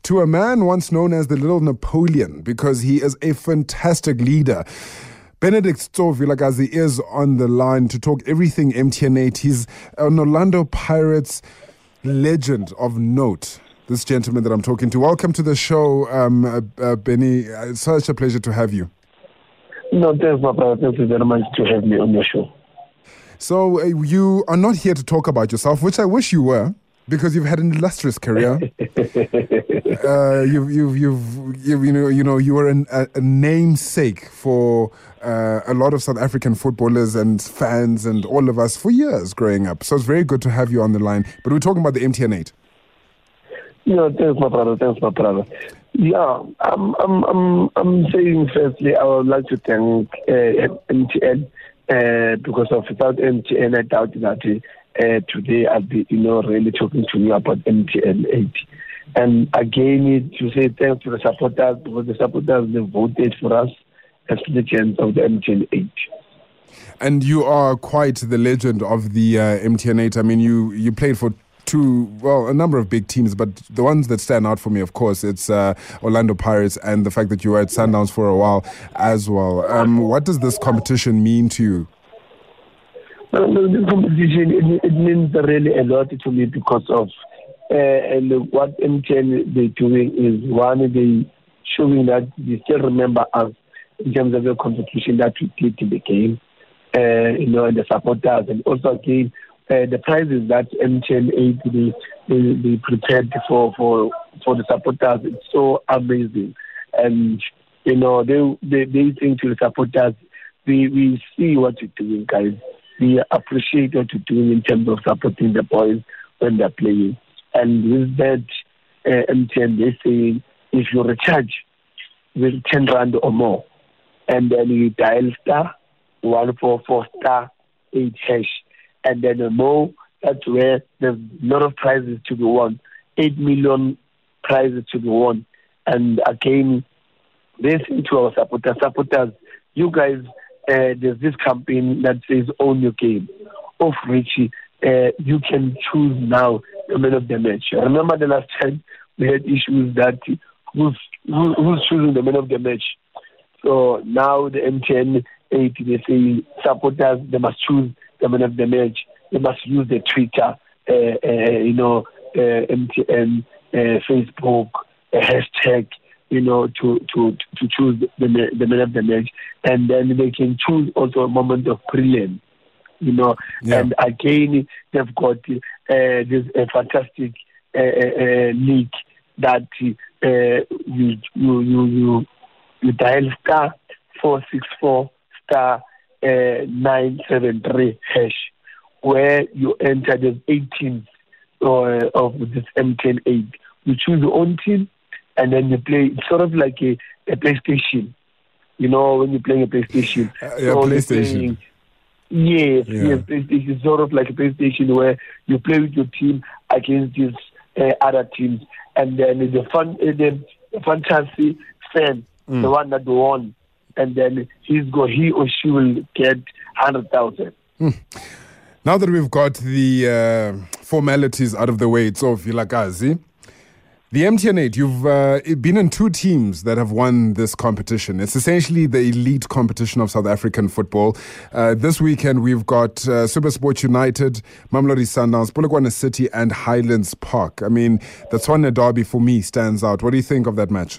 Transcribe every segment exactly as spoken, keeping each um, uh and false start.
to a man once known as the Little Napoleon because he is a fantastic leader. Benedict Stove Vilakazi is on the line to talk everything M T N eight. He's an Orlando Pirates legend of note, this gentleman that I'm talking to. Welcome to the show, um, uh, uh, Benny. It's such a pleasure to have you. No, thanks, my brother. Thank you very much to have me on your show. So uh, you are not here to talk about yourself, which I wish you were, because you've had an illustrious career. uh, you've, you've, you've, you've, you know, you know, you were an, a, a namesake for uh, a lot of South African footballers and fans and all of us for years growing up. So it's very good to have you on the line. But we're talking about the M T N eight. No, thanks, my brother. Thanks, my brother. Yeah, I'm, I'm, I'm, I'm saying firstly, I would like to thank uh, M T N uh, because of without M T N, I doubt that. Uh, Uh, today I'll be, you know, really talking to you about M T N eight. And again, to say thanks to the supporters, because the supporters, they voted for us as legends of the M T N eight. And you are quite the legend of the uh, M T N eight. I mean, you, you played for two, well, a number of big teams, but the ones that stand out for me, of course, it's uh, Orlando Pirates and the fact that you were at Sundowns for a while as well. Um, what does this competition mean to you? No, no, this competition, it, it means really a lot to me because of uh, and what M T N they're doing is, one, they showing that they still remember us in terms of the contribution that we did in the game, uh, you know, and the supporters, and also again, uh, the prizes that M T N eight they, they, they prepared for, for, for the supporters, it's so amazing. And, you know, they, they, they think to the supporters, we, we see what you're doing, guys. We appreciate what you're doing in terms of supporting the boys when they're playing. And with that, uh, M T N, they say, if you recharge with ten rand or more, and then you dial star, one four four star, eight hash, and then the more, that's where there's a lot of prizes to be won, eight million prizes to be won. And again, they say to our supporters, supporters, you guys, Uh, there's this campaign that says own your game, of which uh, you can choose now the man of the match. I remember the last time we had issues that who's, who, who's choosing the man of the match. So now the M T N eight, they say supporters, they must choose the man of the match. They must use the Twitter, uh, uh, you know, uh, M T N, uh, Facebook, uh, hashtag, you know, to, to, to choose the, the man of the match. And then they can choose also a moment of brilliance, you know. Yeah. And again, they've got uh, this a fantastic uh, uh, league that uh, you, you, you, you, you dial star four six four star uh, nine seven three hash, where you enter the eight teams uh, of this M T N eight. You choose your own team, and then you play. It's sort of like a, a PlayStation. You know, when you're playing a PlayStation. Uh, yeah, so PlayStation. Playing, yes, yeah. yes, PlayStation. It's sort of like a PlayStation where you play with your team against these uh, other teams. And then the fun, uh, the fantasy fan, mm. the one that won, and then he's go, he or she will get one hundred thousand. Mm. Now that we've got the uh, formalities out of the way, it's all Vilakazi. The M T N eight, you've uh, been in two teams that have won this competition. It's essentially the elite competition of South African football. Uh, this weekend, we've got uh, SuperSport United, Mamelodi Sundowns, Polokwane City, and Highlands Park. I mean, the Tshwane Derby for me stands out. What do you think of that match?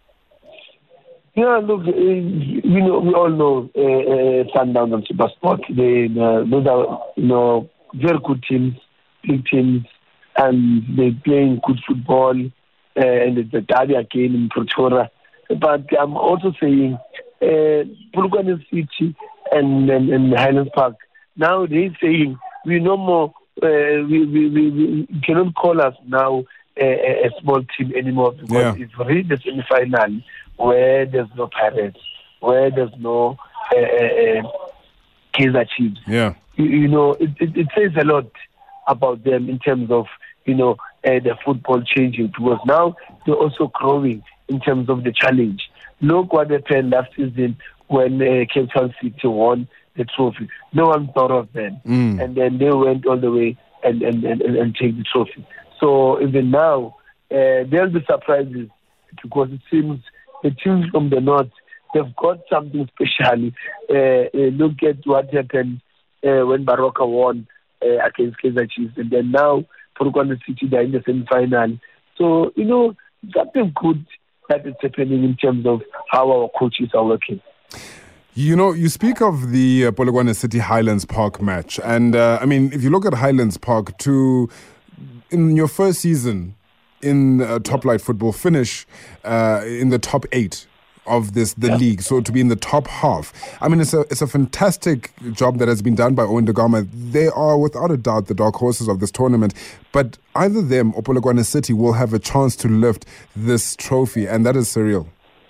Yeah, look, uh, you know, we all know uh, uh, Sundowns and SuperSport. They, uh, those are, you know, very good teams, big teams, and they're playing good football. Uh, and it's a derby again in Pretoria. But I'm also saying uh, Polokwane City and, and, and Highlands Park, now they're saying we no more, uh, we, we, we, we cannot call us now a, a small team anymore because yeah. it's really the semi-final where there's no Pirates, where there's no uh, uh, Kaizer Chiefs. Yeah. You, you know, it, it, it says a lot about them in terms of, you know, uh, the football changing, because now they're also growing in terms of the challenge. Look what happened last season when uh, Cape Town City won the trophy. No one thought of them. Mm. And then they went all the way and, and, and, and take the trophy. So even now, uh, there'll be surprises because it seems the teams from the north, they've got something special. Uh, uh, look at what happened uh, when Baroka won uh, against Kaizer Chiefs, and then now Polokwane City, they're in the semi-final. So, you know, something good that is happening in terms of how our coaches are working. You know, you speak of the uh, Polokwane City Highlands Park match. And, uh, I mean, if you look at Highlands Park, to in your first season in uh, top flight football, finish uh, in the top eight of this the yeah. league, so to be in the top half. I mean, it's a it's a fantastic job that has been done by Owen Da Gama. They are, without a doubt, the dark horses of this tournament. But either them or Polokwane City will have a chance to lift this trophy, and that is surreal.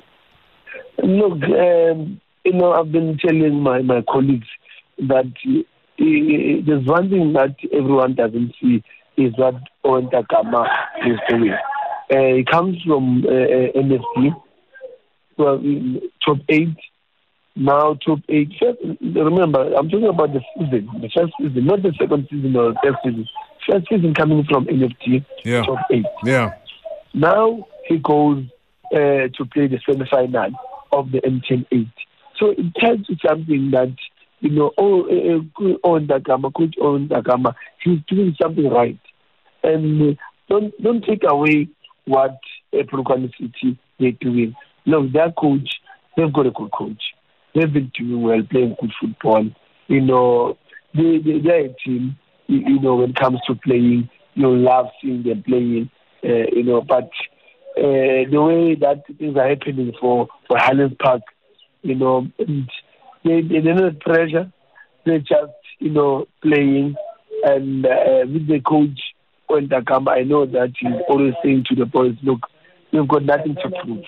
Look, um, you know, I've been telling my, my colleagues that uh, there's one thing that everyone doesn't see is what Owen Da Gama is doing. Uh, he comes from uh, N F D. Well, top eight, now top eight. First, remember, I'm talking about the season, the first season, not the second season or the third season. First season coming from N F T, yeah. top eight. Yeah. Now he goes uh, to play the semi-final of the M T N eight. So it tells you something that, you know, oh, uh, Owen Da Gama, Coach Owen Da Gama, he's doing something right. And uh, don't don't take away what uh, Polokwane City they're doing. Look, their coach, they've got a good coach. They've been doing well, playing good football. You know, they, they, they're a team, you, you know, when it comes to playing, you love seeing them playing, uh, you know, but uh, the way that things are happening for, for Highlands Park, you know, and they, they don't have pressure. They're just, you know, playing. And uh, with the coach, Owen Da Gama, I know that he's always saying to the boys, look, you've got nothing to prove.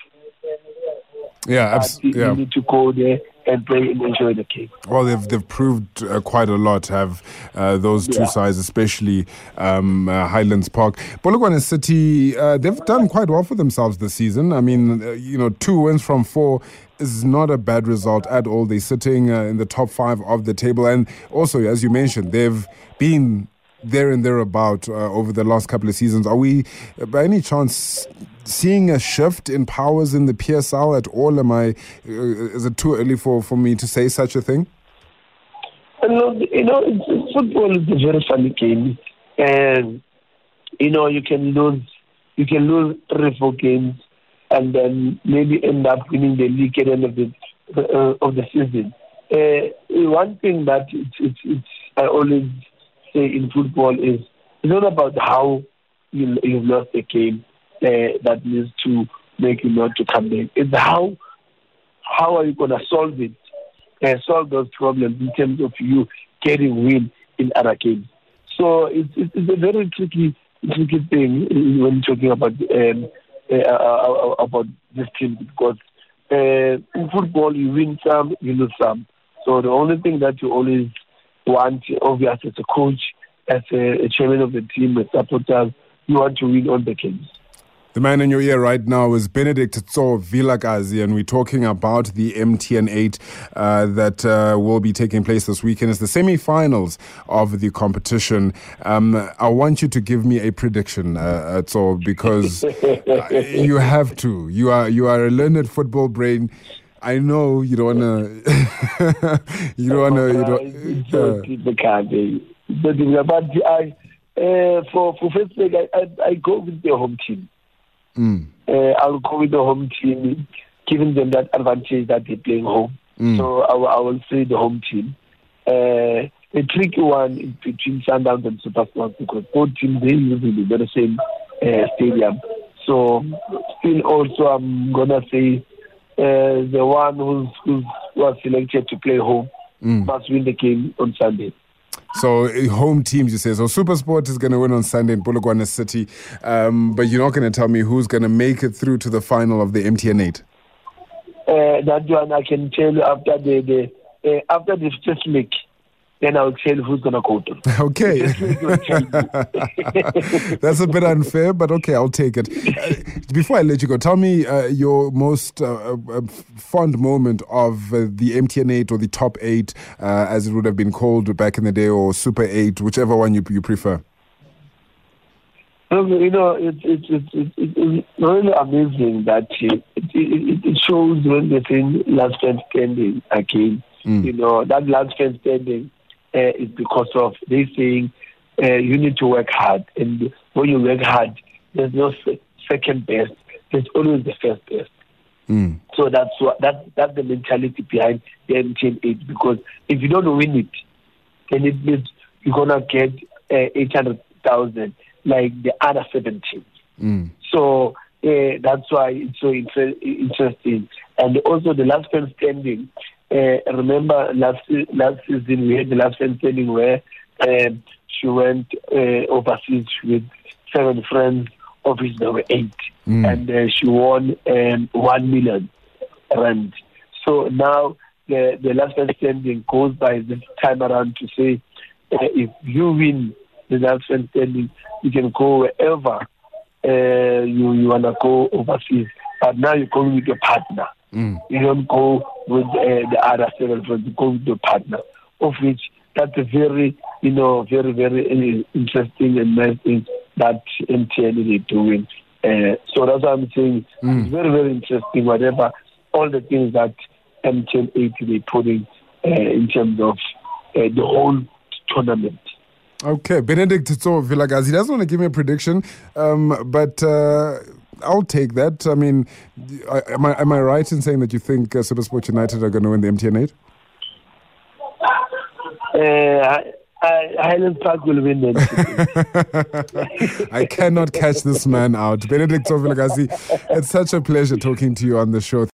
Yeah, absolutely. You need to go there and play and enjoy the game. Well, they've they've proved uh, quite a lot. Have uh, those two yeah. sides, especially um, uh, Highlands Park, Polokwane City. Uh, they've done quite well for themselves this season. I mean, uh, you know, two wins from four is not a bad result at all. They're sitting uh, in the top five of the table, and also, as you mentioned, they've been there and thereabout uh, over the last couple of seasons. Are we, uh, by any chance, seeing a shift in powers in the P S L at all? Am I? Uh, is it too early for, for me to say such a thing? No, you know, it's, football is a very funny game, and you know, you can lose, you can lose three, four games, and then maybe end up winning the league at the end of the uh, of the season. Uh, one thing that it's, it's, it's I always say in football is it's not about how you you've lost the game uh, that needs to make you not to come back. It's how how are you going to solve it, uh, solve those problems in terms of you getting win in other games. So it's it's a very tricky tricky thing when talking about um, uh, about this team because uh, in football you win some, you lose some. So the only thing that you always want, obviously, as a coach, as a, a chairman of the team, as supporters, you want to win all the games. The man in your ear right now is Benedict Tso Vilakazi, and we're talking about the M T N eight uh, that uh, will be taking place this weekend. It's the semi-finals of the competition. Um, I want you to give me a prediction, uh, Tso, because you have to. You are you are a learned football brain. I know you don't wanna. you don't wanna. You don't. Uh, but I, uh, for for first leg, I, I I go with the home team. Mm. Uh, I'll go with the home team, giving them that advantage that they're playing home. Mm. So I, I will say the home team. Uh, a tricky one is between Sundowns and Superstars because both teams they usually the very same uh, stadium. So still, also I'm gonna say. Uh, the one who's, who's was selected to play home mm. must win the game on Sunday. So uh, home teams, you say. So SuperSport is going to win on Sunday in Polokwane City, um, but you're not going to tell me who's going to make it through to the final of the M T N eight. Uh, that one I can tell you after the, the uh, after the first leg. Then I'll tell you who's going to go to. Okay. That's a bit unfair, but okay, I'll take it. Uh, before I let you go, tell me uh, your most uh, uh, fond moment of uh, the M T N eight or the top eight, uh, as it would have been called back in the day, or Super eight, whichever one you, you prefer. You know, it's it's it's it's it's really amazing that it it, it shows when they say last man standing again. Mm. You know, that last man standing uh, is because of they saying uh, you need to work hard, and when you work hard, there's no second best. There's always the first best. Mm. So that's what that that's the mentality behind the M T N eight. Because if you don't win it, then it means you're gonna get uh, eight hundred thousand like the other seven teams. Mm. So uh, that's why it's so inter- interesting. And also the last man standing. Uh, remember last last season we had the last man standing where uh, she went uh, overseas with seven friends, of which there were eight, mm. and uh, she won um, one million rand. So now the the last man standing goes by this time around to say, uh, if you win the last man standing, you can go wherever uh, you you wanna go overseas. But now you're going with your partner. Mm. You don't go with uh, the other seven friends. You go with your partner, of which that's a very you know very very interesting and nice thing that M T N is doing. Uh, so that's what I'm saying. Mm. It's very, very interesting, whatever, all the things that M T N eight is putting uh, in terms of uh, the whole tournament. Okay, Benedict so Vilakazi, he doesn't want to give me a prediction, um, but uh, I'll take that. I mean, am I, am I right in saying that you think uh, SuperSport United are going to win the M T N eight? Uh, I, Highlands Park will win them. I cannot catch this man out. Benedict Vilakazi, it's such a pleasure talking to you on the show.